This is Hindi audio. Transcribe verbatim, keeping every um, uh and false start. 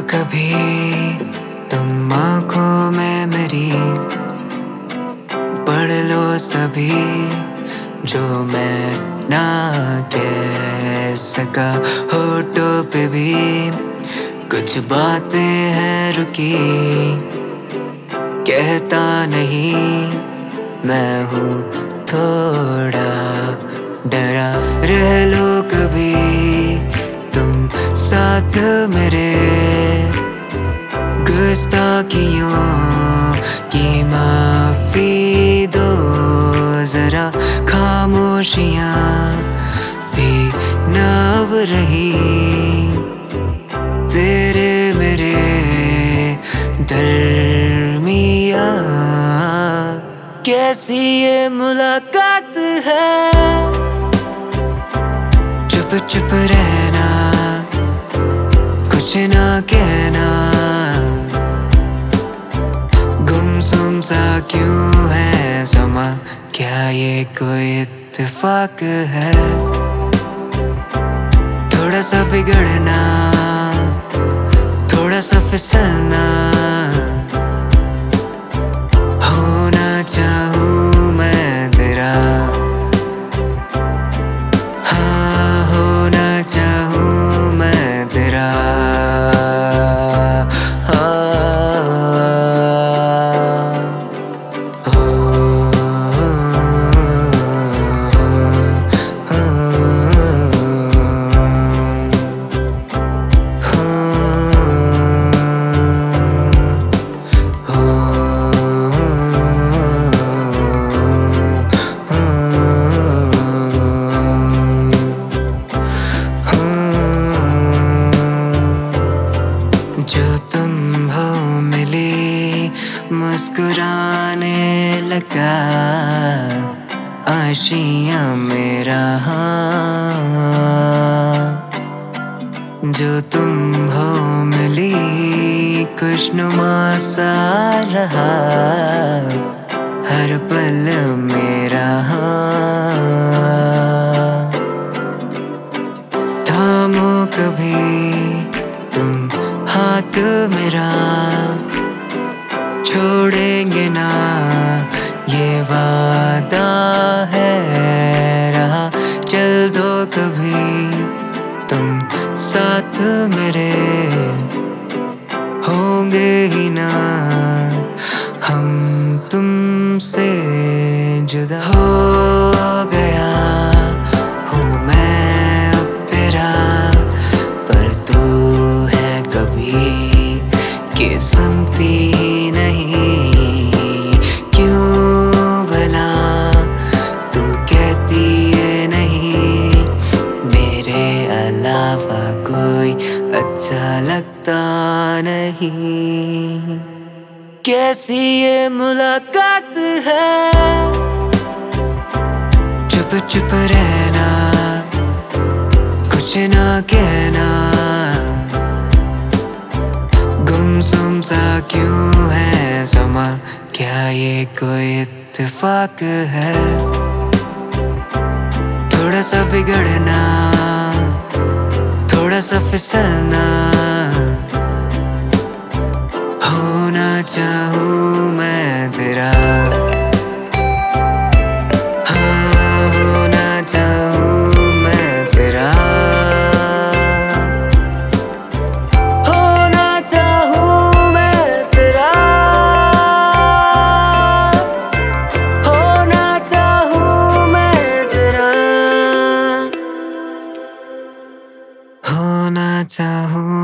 कभी तुम आँखों में मेरी, पढ़ लो सभी जो मैं ना कह सका। होठों पे भी कुछ बातें हैं रुकी, कहता नहीं मैं हूँ थोड़ा डरा। रह लो कभी तुम साथ मेरे, गुस्ताखियों की माफी दो जरा। खामोशियाँ भी ना अब रही, तेरे मेरे दरमिया। कैसी ये मुलाकात है, चुप चुप रहना, कुछ ना कहना। गुमसुम सा क्यों है समा, क्या ये कोई इत्तेफाक है। थोड़ा सा बिगड़ना, थोड़ा सा फिसलना, होना चाहूँ मैं तेरा। हाँ, होना चाहूँ मैं तेरा। जो तुम हो मिली, मुस्कुराने लगा आशियाँ मेरा। जो तुम हो मिली, खुशनुमा सा रहा हर पल मेरा। थामो कभी तुम हाथ मेरा, छोड़ेंगे ना ये वादा है रहा। चल दो कभी तुम साथ मेरे, होंगे ही ना हम तुमसे जुदा। हो गया हूँ मैं अब तेरा, पर तू है कभी कि सुनती नहीं। क्यों भला तू कहती है नहीं, मेरे अलावा कोई अच्छा लगता नहीं। कैसी ये मुलाकात है, चुप चुप रहना, कुछ ना कहना। गुमसुम सा क्यों है समा, क्या ये कोई इत्तेफाक है। थोड़ा सा बिगड़ना, थोड़ा सा फिसलना, होना चाहूँ मैं तेरा। हाँ, होना चाहूँ मैं तेरा। होना चाहूँ मैं तेरा। होना चाहूँ मैं तेरा। होना चाहूँ